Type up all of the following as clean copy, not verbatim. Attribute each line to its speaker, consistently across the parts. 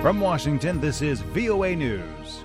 Speaker 1: From Washington, this is VOA News.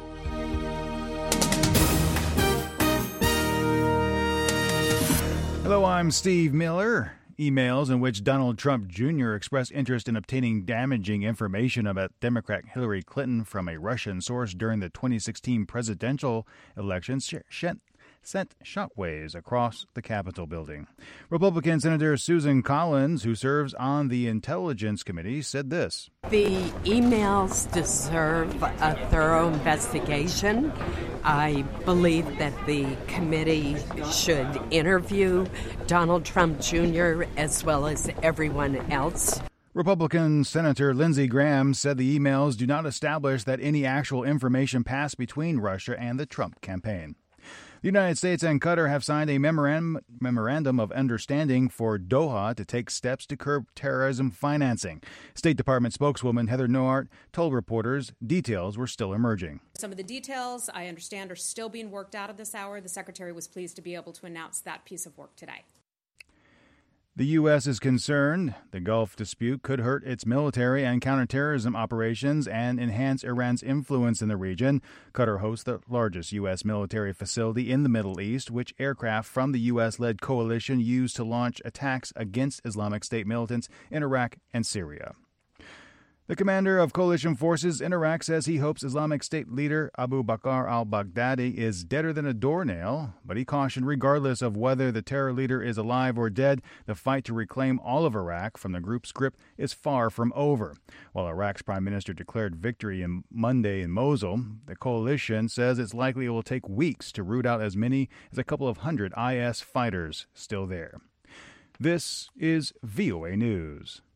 Speaker 1: Hello, I'm Steve Miller. Emails in which Donald Trump Jr. expressed interest in obtaining damaging information about Democrat Hillary Clinton from a Russian source during the 2016 presidential elections sent shockwaves across the Capitol building. Republican Senator Susan Collins, who serves on the Intelligence Committee, said this.
Speaker 2: The emails deserve a thorough investigation. I believe that the committee should interview Donald Trump Jr. as well as everyone else.
Speaker 1: Republican Senator Lindsey Graham said the emails do not establish that any actual information passed between Russia and the Trump campaign. The United States and Qatar have signed a memorandum of understanding for Doha to take steps to curb terrorism financing. State Department spokeswoman Heather Nauert told reporters details were still emerging.
Speaker 3: Some of the details, I understand, are still being worked out at this hour. The Secretary was pleased to be able to announce that piece of work today.
Speaker 1: The U.S. is concerned the Gulf dispute could hurt its military and counterterrorism operations and enhance Iran's influence in the region. Qatar hosts the largest U.S. military facility in the Middle East, which aircraft from the U.S.-led coalition used to launch attacks against Islamic State militants in Iraq and Syria. The commander of coalition forces in Iraq says he hopes Islamic State leader Abu Bakr al-Baghdadi is deader than a doornail, but he cautioned regardless of whether the terror leader is alive or dead, the fight to reclaim all of Iraq from the group's grip is far from over. While Iraq's prime minister declared victory on Monday in Mosul, the coalition says it's likely it will take weeks to root out as many as a couple of hundred IS fighters still there. This is VOA News.